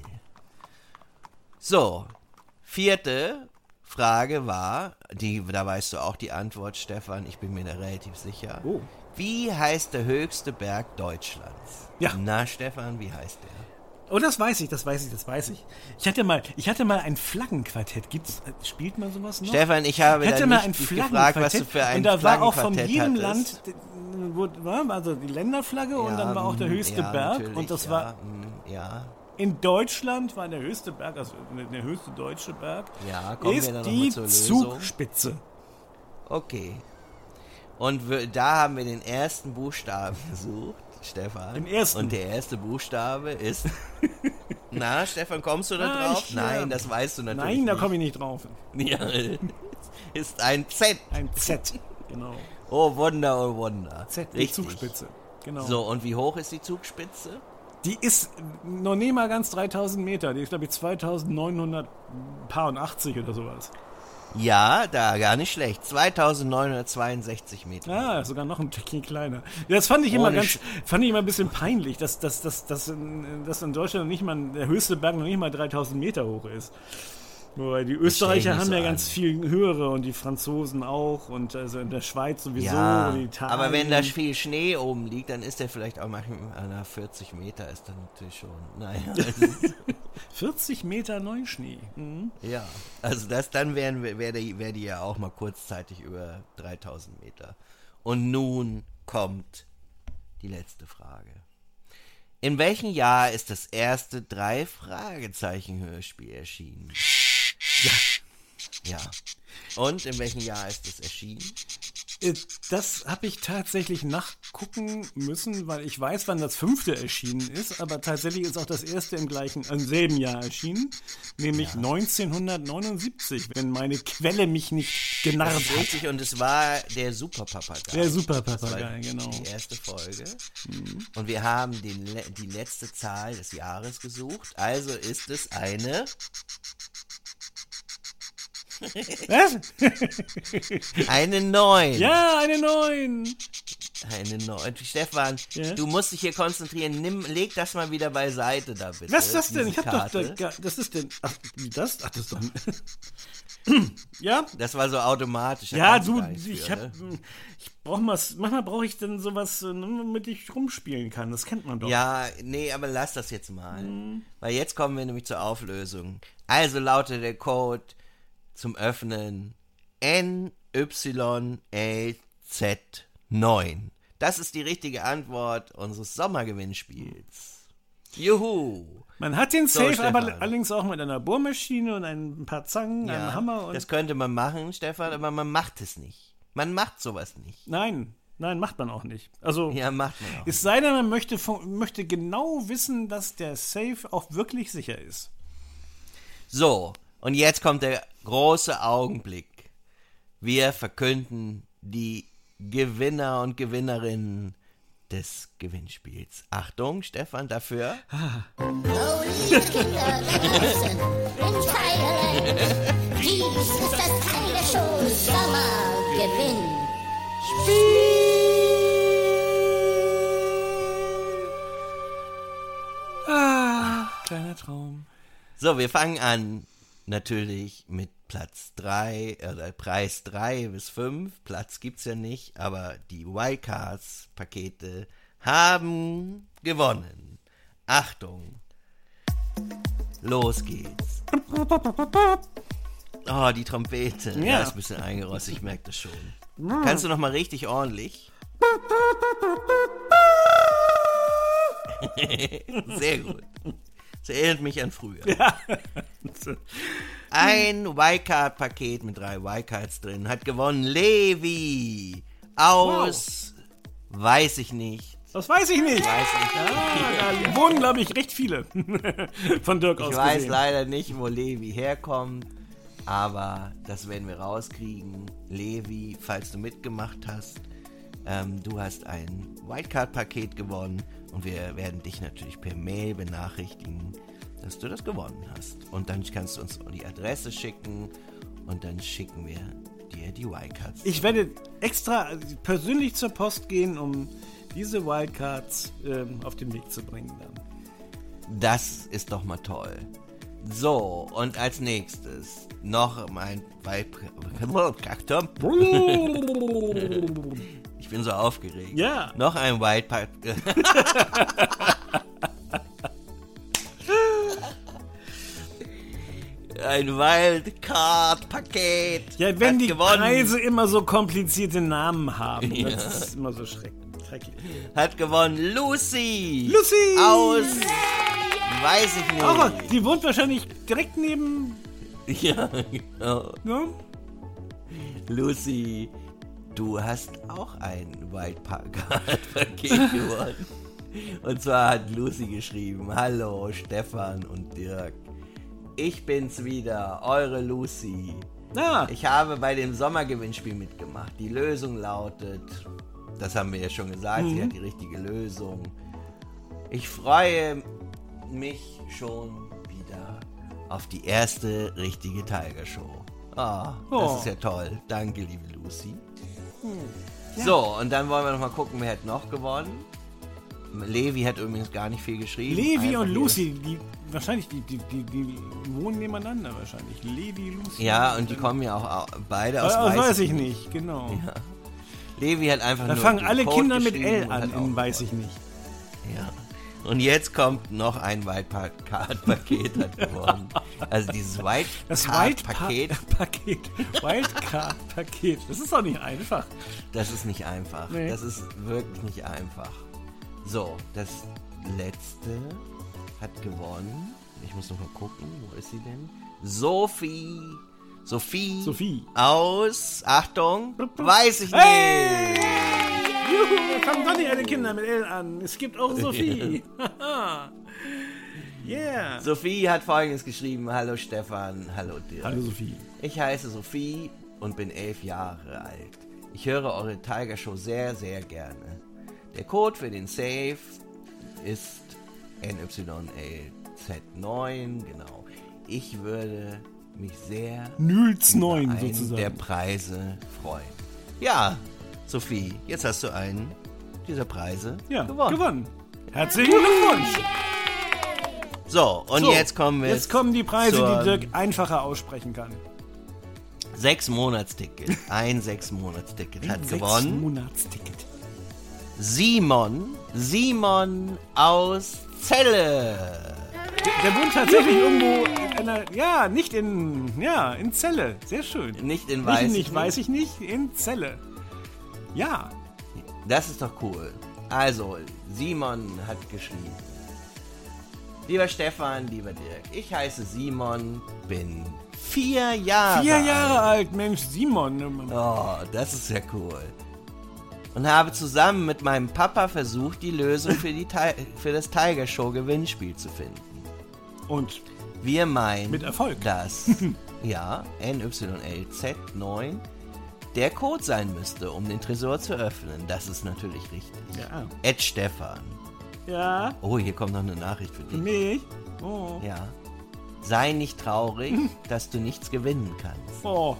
C: So, vierte Frage war, die, da weißt du auch die Antwort, Stefan, ich bin mir da relativ sicher.
B: Oh.
C: Wie heißt der höchste Berg Deutschlands?
B: Ja.
C: Na, Stefan, wie heißt der?
B: Oh, das weiß ich, das weiß ich, das weiß ich. Ich hatte mal, ich hatte mal ein Flaggenquartett. Gibt's, äh, spielt man sowas noch?
C: Stefan, ich habe
B: ich hatte
C: da
B: mal
C: nicht
B: ein
C: dich gefragt, was du
B: Flaggenquartett
C: für ein
B: und da war auch von
C: Flaggenquartett
B: jedem
C: hattest.
B: Land, d- wo, war also die Länderflagge und dann war auch der
C: mm,
B: höchste
C: ja,
B: Berg
C: natürlich,
B: und das
C: ja,
B: war
C: mm, ja,
B: in Deutschland war der höchste Berg, also der höchste deutsche Berg,
C: ja, kommen
B: ist
C: wir dann noch
B: die
C: mal zur Lösung.
B: Zugspitze.
C: Okay. Und wir, da haben wir den ersten Buchstaben gesucht, Stefan.
B: Den ersten.
C: Und der erste Buchstabe ist... Na, Stefan, kommst du da
B: Ah,
C: drauf?
B: ich,
C: Nein,
B: ja.
C: das weißt du natürlich
B: Nein, da
C: nicht.
B: komme ich nicht drauf.
C: Ja, ist ein Z.
B: Ein Z, genau.
C: Oh, Wunder, oh Wunder.
B: Z, die
C: Richtig.
B: Zugspitze. Genau.
C: So, und wie hoch ist die Zugspitze?
B: Die ist noch nie mal ganz dreitausend Meter. Die ist, glaube ich, zweitausendneunhundertachtzig oder sowas.
C: Ja, da gar nicht schlecht. zweitausendneunhundertzweiundsechzig Meter.
B: Ah, sogar noch ein Ticken kleiner. Ja, das fand ich immer
C: Ohne
B: ganz,
C: Sch-
B: fand ich immer ein bisschen peinlich, dass, dass, dass, dass, in, dass in Deutschland nicht mal, der höchste Berg noch nicht mal dreitausend Meter hoch ist. Wobei die Österreicher
C: nicht
B: haben
C: so
B: ja
C: an.
B: ganz viel höhere und die Franzosen auch und also in der Schweiz sowieso
C: Ja,
B: und Italien.
C: aber wenn da viel Schnee oben liegt, dann ist der vielleicht auch manchmal, na, vierzig Meter ist dann natürlich schon, naja, also,
B: vierzig Meter Neuschnee. Mhm.
C: ja, also das, dann wären wir, wäre die, wär die ja auch mal kurzzeitig über dreitausend Meter. Und nun kommt die letzte Frage. In welchem Jahr ist das erste Drei-Fragezeichen-Hörspiel erschienen? Ja. Und in welchem Jahr ist es erschienen?
B: Äh, Das habe ich tatsächlich nachgucken müssen, weil ich weiß, wann das fünfte erschienen ist, aber tatsächlich ist auch das erste im gleichen, im selben Jahr erschienen, nämlich neunzehnhundertneunundsiebzig, wenn meine Quelle mich nicht genarrt
C: Das ist
B: hat.
C: richtig, und es war der Superpapagei.
B: Der
C: Das
B: Superpapagei,
C: war
B: genau.
C: Die erste Folge. Und wir haben den, le- die letzte Zahl des Jahres gesucht. Also ist es eine...
B: Was?
C: Eine neun.
B: Ja, eine neun.
C: Eine neun. Stefan,
B: Ja?
C: du musst dich hier konzentrieren. Nimm, leg das mal wieder beiseite da bitte.
B: Was ist das denn?
C: diese
B: Ich hab doch,
C: Karte.
B: da, das ist denn, ach, wie das? Ach, das ist doch, ja?
C: Das war so automatisch. da
B: Ja,
C: kannst
B: du,
C: gar nichts
B: ich
C: für,
B: hab,
C: ne?
B: ich brauch mal, manchmal brauche ich dann sowas, äh, womit ich rumspielen kann, das kennt man doch.
C: Ja, nee, aber lass das jetzt mal.
B: Mhm.
C: Weil jetzt kommen wir nämlich zur Auflösung. Also lautet der Code zum Öffnen N Y L Z neun. Das ist die richtige Antwort unseres Sommergewinnspiels. Juhu!
B: Man hat den
C: So,
B: Safe
C: Stefan.
B: aber allerdings auch mit einer Bohrmaschine und ein paar Zangen, einem
C: Ja,
B: Hammer und...
C: das könnte man machen, Stefan, aber man macht es nicht. Man macht sowas nicht.
B: Nein, nein, macht man auch nicht. Also,
C: Ja, macht man auch.
B: es sei denn, man möchte, von- möchte genau wissen, dass der Safe auch wirklich sicher ist.
C: So, und jetzt kommt der große Augenblick. Wir verkünden die Gewinner und Gewinnerinnen des Gewinnspiels. Achtung, Stefan, dafür.
E: Oh, liebe Kinder da draußen in Thailand, dies ist das Tiger Show Sommergewinn.
B: Ah, kleiner Traum.
C: So, wir fangen an natürlich mit Platz drei, oder Preis drei bis fünf. Platz gibt's ja nicht, aber die Wildcards-Pakete haben gewonnen. Achtung. Los geht's. Oh, die Trompete. Ja,
B: Ja.
C: ist ein bisschen eingerostet, ich merke das schon. Kannst du noch mal richtig ordentlich? Sehr gut. Das erinnert mich an früher. Ein Wildcard-Paket mit drei Wildcards drin hat gewonnen Levi aus, weiß ich nicht.
B: Das weiß ich nicht.
C: Weiß ich nicht.
B: Ah, da wohnen, glaube ich, recht viele von Dirk aus
C: Ich weiß
B: gesehen.
C: leider nicht, wo Levi herkommt, aber das werden wir rauskriegen. Levi, falls du mitgemacht hast, ähm, du hast ein Wildcard-Paket gewonnen und wir werden dich natürlich per Mail benachrichtigen, dass du das gewonnen hast. Und dann kannst du uns die Adresse schicken und dann schicken wir dir die Wildcards.
B: Ich werde extra persönlich zur Post gehen, um diese Wildcards ähm, auf den Weg zu bringen dann.
C: Das ist doch mal toll. So, und als nächstes noch ein Wildcard. Ich bin so aufgeregt.
B: Ja.
C: Noch ein Wildcard. Ein Wildcard-Paket.
B: Ja, wenn
C: hat
B: die
C: gewonnen.
B: Preise immer so komplizierte Namen haben,
C: Ja.
B: das ist immer so schreck- schrecklich.
C: Hat gewonnen Lucy.
B: Lucy!
C: Aus. Weiß ich nicht.
B: Aber die wohnt wahrscheinlich direkt neben,
C: Ja, genau.
B: ne?
C: Lucy, du hast auch ein Wildcard-Paket gewonnen. Und zwar hat Lucy geschrieben: Hallo Stefan und Dirk. Ich bin's wieder, eure Lucy.
B: Ah,
C: Ich habe bei dem Sommergewinnspiel mitgemacht. Die Lösung lautet, das haben wir ja schon gesagt, sie hat die richtige Lösung. Ich freue mich schon wieder auf die erste richtige Tiger Show. Ah, das
B: Oh.
C: ist ja toll. Danke, liebe Lucy. So, und dann wollen wir noch mal gucken, wer hat noch gewonnen. Levi hat übrigens gar nicht viel geschrieben.
B: Levi
C: Einfach
B: und
C: hier-
B: Lucy, die wahrscheinlich, die, die, die, die wohnen nebeneinander wahrscheinlich. Levi, Lucy.
C: Ja, und die kommen ja auch au- beide aus
B: Ah, das
C: Weiß
B: weiß ich nicht, genau.
C: Levi hat einfach
B: Da
C: nur
B: fangen
C: den
B: alle
C: Code
B: Kinder mit
C: geschrieben
B: L
C: und
B: an,
C: hat auch
B: in weiß ich nicht.
C: Ja. Und jetzt kommt noch ein Wildcard-Paket hat gewonnen. Also dieses
B: Das
C: Wildcard-Paket,
B: Wildcard-Paket. Wildcard-Paket. Das ist doch nicht einfach.
C: das ist nicht einfach.
B: Nee.
C: Das ist wirklich nicht einfach. So, das letzte hat gewonnen. Ich muss noch mal gucken, wo ist sie denn? Sophie. Sophie.
B: Sophie.
C: Aus, Achtung, weiß ich nicht.
B: Hey! Juhu, wir fangen doch nicht alle Kinder mit L an. Es gibt auch Sophie. Yeah.
C: Sophie hat Folgendes geschrieben. Hallo Stefan, hallo Dirk.
B: Hallo Sophie.
C: Ich heiße Sophie und bin elf Jahre alt. Ich höre eure Tiger Show sehr, sehr gerne. Der Code für den Save ist N Y L Z neun, genau. Ich würde mich sehr
B: Nils neun
C: über einen
B: sozusagen.
C: der Preise freuen. Ja, Sophie, jetzt hast du einen dieser Preise
B: Ja,
C: gewonnen.
B: gewonnen. Herzlichen Glückwunsch.
C: So, und
B: So,
C: jetzt kommen wir
B: Jetzt kommen die Preise,
C: zur
B: die Dirk einfacher aussprechen kann.
C: Sechs-Monats-Ticket. Ein Sechs-Monats-Ticket hat gewonnen.
B: Monatsticket.
C: Simon. Simon aus Celle.
B: Der wohnt tatsächlich irgendwo in einer, ja, nicht in, ja, in Celle. Sehr schön.
C: Nicht in
B: Nicht,
C: Weiß.
B: in nicht, weiß ich nicht, in Celle. Ja.
C: Das ist doch cool. Also, Simon hat geschrieben. Lieber Stefan, lieber Dirk, ich heiße Simon, bin vier Jahre
B: Vier
C: alt.
B: Jahre alt, Mensch, Simon.
C: Oh, das ist ja cool. Und habe zusammen mit meinem Papa versucht, die Lösung für, die Ti- für das Tiger Show Gewinnspiel zu finden.
B: Und
C: Wir meinen,
B: Mit Erfolg.
C: dass, ja, N Y L Z neun der Code sein müsste, um den Tresor zu öffnen. Das ist natürlich richtig.
B: Ja.
C: Ed Stefan.
B: Ja,
C: Oh, hier kommt noch eine Nachricht für dich.
B: mich. Oh.
C: Ja. Sei nicht traurig, dass du nichts gewinnen kannst.
B: Oh.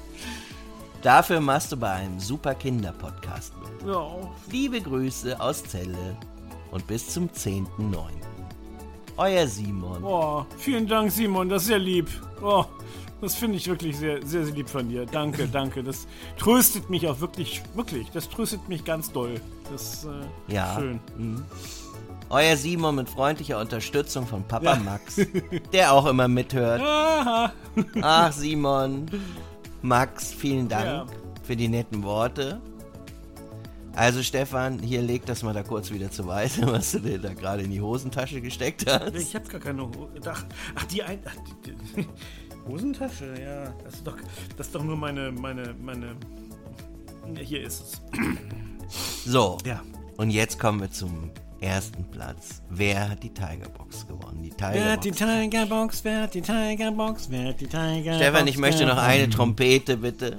C: Dafür machst du bei einem super Kinder-Podcast mit.
B: Ja.
C: Liebe Grüße aus Celle und bis zum zehnten neunten Euer Simon.
B: Oh, vielen Dank, Simon, das ist sehr lieb. Oh, das finde ich wirklich sehr, sehr, sehr lieb von dir. Danke, danke. Das tröstet mich auch wirklich, wirklich. Das tröstet mich ganz doll. Das äh,
C: Ja.
B: schön.
C: Euer Simon mit freundlicher Unterstützung von Papa Max, der auch immer mithört.
B: Aha.
C: Ach, Simon. Max, vielen Dank
B: Ja.
C: für die netten Worte. Also, Stefan, hier leg das mal da kurz wieder zu Weise, was du dir da gerade in die Hosentasche gesteckt hast.
B: Ich habe gar keine Ho Ach, ach, die ein. Ach, die, die Hosentasche, ja. Das ist doch, das ist doch nur meine, meine, meine. Ja, hier ist es.
C: So,
B: Ja.
C: und jetzt kommen wir zum ersten Platz. Wer hat die Tigerbox gewonnen? Die
B: Wer hat die
C: Tigerbox.
B: Tigerbox? Wer hat die Tigerbox? Wer hat die Tigerbox?
C: Stefan, ich möchte noch eine Trompete, bitte.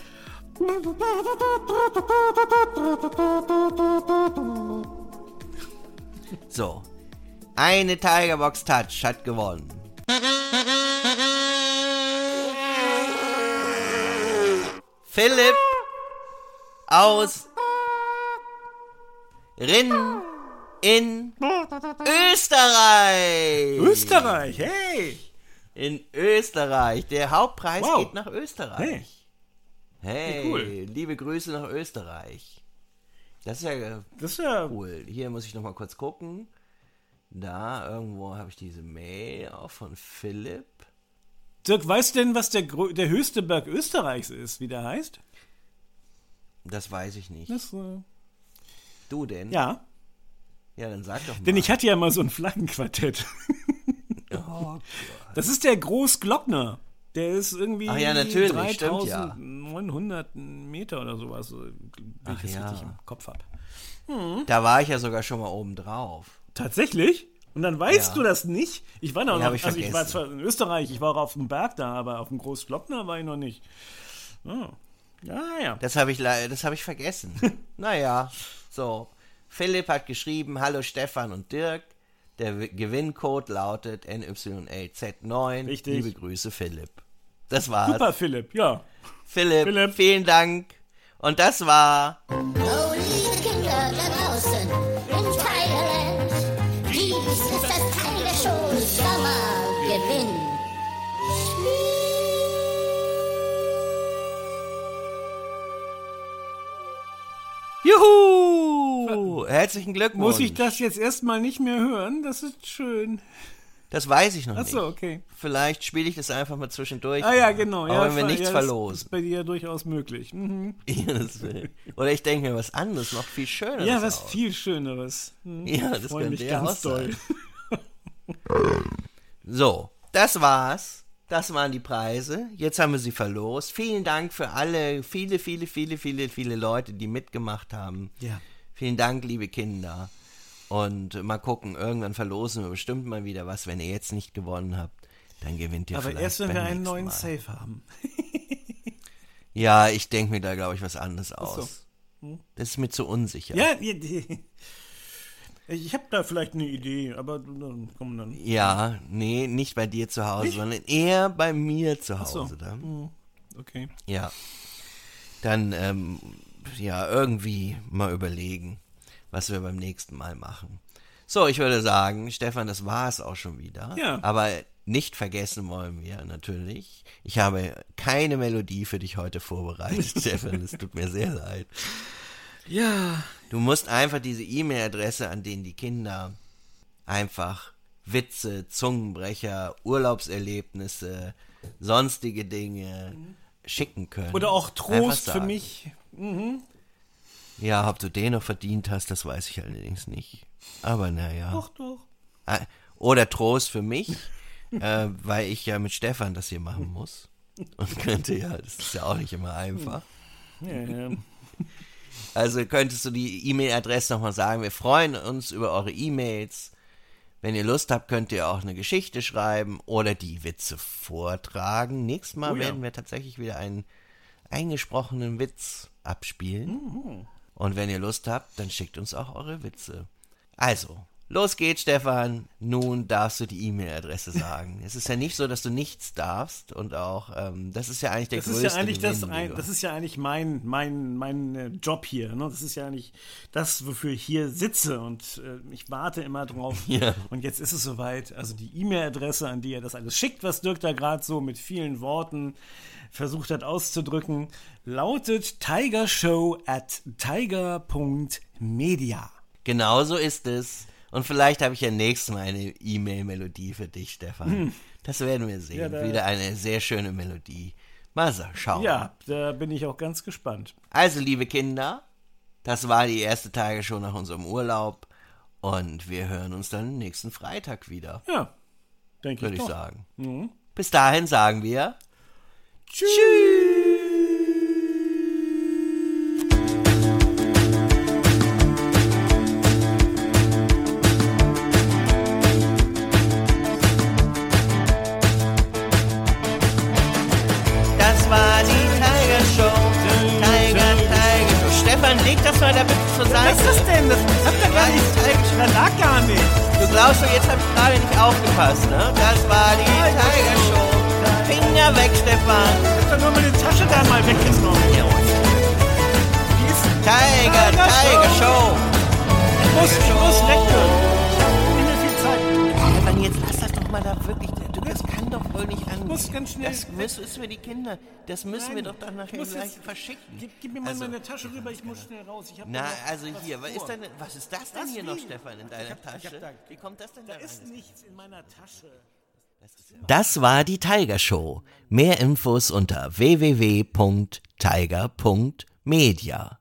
C: So, eine Tigerbox Touch hat gewonnen. Philipp aus Rinn in Österreich.
B: Österreich, hey!
C: In Österreich. Der Hauptpreis
B: Wow.
C: geht nach Österreich.
B: Hey.
C: Hey,
B: Wie cool.
C: liebe Grüße nach Österreich. Das ist ja äh,
B: Das ist ja.
C: cool. Hier muss ich noch mal kurz gucken. Da, irgendwo habe ich diese Mail auch von Philipp.
B: Dirk, weißt du denn, was der, grö- der höchste Berg Österreichs ist, wie der heißt?
C: Das weiß ich nicht.
B: Das, äh,
C: Du denn?
B: ja.
C: Ja, dann sag doch mal.
B: Denn ich hatte ja mal so ein Flaggenquartett.
C: Oh,
B: Das ist der Großglockner. Der ist irgendwie
C: Ach ja, natürlich, stimmt ja.
B: dreitausendneunhundert Meter oder sowas, wenn
C: Ach
B: ich das
C: ja.
B: richtig im Kopf habe.
C: da war ich ja sogar schon mal oben drauf.
B: Tatsächlich? Und dann weißt
C: Ja.
B: du das nicht? Ich war noch,
C: Ja,
B: noch
C: hab ich
B: also ich war
C: vergessen.
B: zwar in Österreich, ich war auch auf dem Berg da, aber auf dem Großglockner war ich noch nicht. Oh. Ja, ja.
C: Das habe ich, le- das hab ich vergessen. Naja, so. Philipp hat geschrieben, hallo Stefan und Dirk. Der W- Gewinncode lautet N Y L Z neun.
B: Richtig.
C: Liebe Grüße, Philipp. Das war's.
B: Super, Philipp, ja.
C: Philipp,
B: Philipp.
C: vielen Dank. Und das war
E: Oh, liebe Kinder da draußen in Thailand, dies ist das Tiger Show Sommergewinn.
C: Juhu! Herzlichen Glückwunsch.
B: Muss ich das jetzt erstmal nicht mehr hören? Das ist schön.
C: Das weiß ich noch nicht.
B: Achso, okay.
C: Vielleicht spiele ich das einfach mal zwischendurch.
B: Ah ja, genau.
C: Aber
B: ja,
C: wenn wir
B: ver-
C: nichts
B: ja, das
C: verlosen.
B: ist bei dir ja durchaus möglich. Mhm.
C: Ja, das will- Oder ich denke mir was anderes, noch viel schöneres.
B: Ja, was
C: aus.
B: viel Schöneres. Mhm.
C: Ja, das
B: Ich freue
C: könnte
B: mich
C: ja
B: ganz
C: auch sein.
B: doll.
C: So, das war's das waren die Preise. Jetzt haben wir sie verlost. Vielen Dank für alle, viele, viele, viele, viele, viele Leute, die mitgemacht haben.
B: Ja.
C: Vielen Dank, liebe Kinder. Und mal gucken, irgendwann verlosen wir bestimmt mal wieder was. Wenn ihr jetzt nicht gewonnen habt, dann gewinnt ihr
B: Aber
C: vielleicht
B: erst, wenn
C: beim
B: wir einen
C: nächsten
B: neuen
C: Mal.
B: Safe haben.
C: Ja, ich denke mir da, glaube ich, was anderes
B: Ach so.
C: aus. Das ist mir zu unsicher.
B: Ja, ja, die- ich habe da vielleicht eine Idee, aber dann kommen dann.
C: Ja, nee, nicht bei dir zu Hause, sondern eher bei mir zu
B: so.
C: Hause. Dann.
B: Okay.
C: Ja. Dann, ähm, ja, irgendwie mal überlegen, was wir beim nächsten Mal machen. So, ich würde sagen, Stefan, das war es auch schon wieder.
B: Ja.
C: Aber nicht vergessen wollen wir natürlich, ich habe keine Melodie für dich heute vorbereitet, Stefan, es tut mir sehr leid.
B: Ja.
C: Du musst einfach diese E-Mail-Adresse, an denen die Kinder einfach Witze, Zungenbrecher, Urlaubserlebnisse, sonstige Dinge schicken können.
B: Oder auch
C: Einfach
B: Trost für
C: sagen.
B: mich.
C: Ja, ob du den noch verdient hast, das weiß ich allerdings nicht. Aber naja.
B: Doch, doch.
C: Ah, Oder Trost für mich, äh, weil ich ja mit Stefan das hier machen muss. Und könnte ja, das ist ja auch nicht immer einfach.
B: Ja, ja.
C: Also könntest du die E-Mail-Adresse nochmal sagen. Wir freuen uns über eure E-Mails. Wenn ihr Lust habt, könnt ihr auch eine Geschichte schreiben oder die Witze vortragen. Nächstes Mal
B: Oh ja.
C: werden wir tatsächlich wieder einen eingesprochenen Witz abspielen. Und wenn ihr Lust habt, dann schickt uns auch eure Witze. Also, los geht's, Stefan. Nun darfst du die E-Mail-Adresse sagen. Es ist ja nicht so, dass du nichts darfst. Und auch, ähm, das ist ja eigentlich der
B: Das ist
C: größte
B: ja eigentlich das,
C: Gewinn,
B: ein,
C: den du
B: das ist ja eigentlich mein, mein, mein äh, Job hier. Ne? Das ist ja eigentlich das, wofür ich hier sitze und äh, ich warte immer drauf.
C: Ja.
B: Und jetzt ist es soweit. Also die E-Mail-Adresse, an die er das alles schickt, was Dirk da gerade so mit vielen Worten versucht hat auszudrücken, lautet tigershow at tiger punkt media.
C: Genau so ist es. Und vielleicht habe ich ja nächstes Mal eine E-Mail-Melodie für dich, Stefan. Das werden wir sehen.
B: Ja, da-
C: Wieder eine sehr schöne Melodie. Mal so, schauen.
B: Ja, da bin ich auch ganz gespannt.
C: Also, liebe Kinder, das war die erste Tagesshow nach unserem Urlaub. Und wir hören uns dann nächsten Freitag wieder,
B: Ja, denke
C: würde
B: ich
C: ich
B: doch.
C: sagen.
B: Mhm.
C: Bis dahin sagen wir
B: Tschüss.
C: Das war die Tiger Show. Tiger, Tiger Show. Stefan, leg das mal da bitte zur Seite.
B: Was ist das denn? Das hat ja gar nicht. Da lag gar nicht.
C: Du glaubst doch, jetzt habe ich gerade nicht aufgepasst, ne? Das war die Tiger Show. Finger weg, Stefan.
B: Ich hab doch nur meine Tasche da mal weggenommen. Die ist
C: Tiger,
B: Tiger
C: Tiger
B: Show.
C: Show.
B: Ich muss, ich muss weg. Ich hab nicht mehr viel Zeit.
C: Stefan, jetzt lass das doch mal da wirklich. Du, das kann doch wohl nicht an.
B: muss ganz schnell
C: Das müssen, ist für die Kinder. Das müssen
B: Nein,
C: wir doch dann
B: ich
C: nachher
B: muss
C: gleich
B: jetzt-
C: verschicken.
B: Gib, gib mir mal
C: Also-
B: meine Tasche rüber, ich muss schnell raus. Ich hab
C: Na,
B: noch
C: also
B: was
C: hier, was
B: vor.
C: ist, denn, was ist das denn
B: Was,
C: hier noch,
B: wie?
C: Stefan, in deiner
B: Ich hab- ich
C: Tasche?
B: hab da-
C: Wie kommt das denn da
B: Da
C: rein?
B: ist nichts in meiner Tasche.
C: Das war die Tiger Show. Mehr Infos unter w w w punkt tiger punkt media.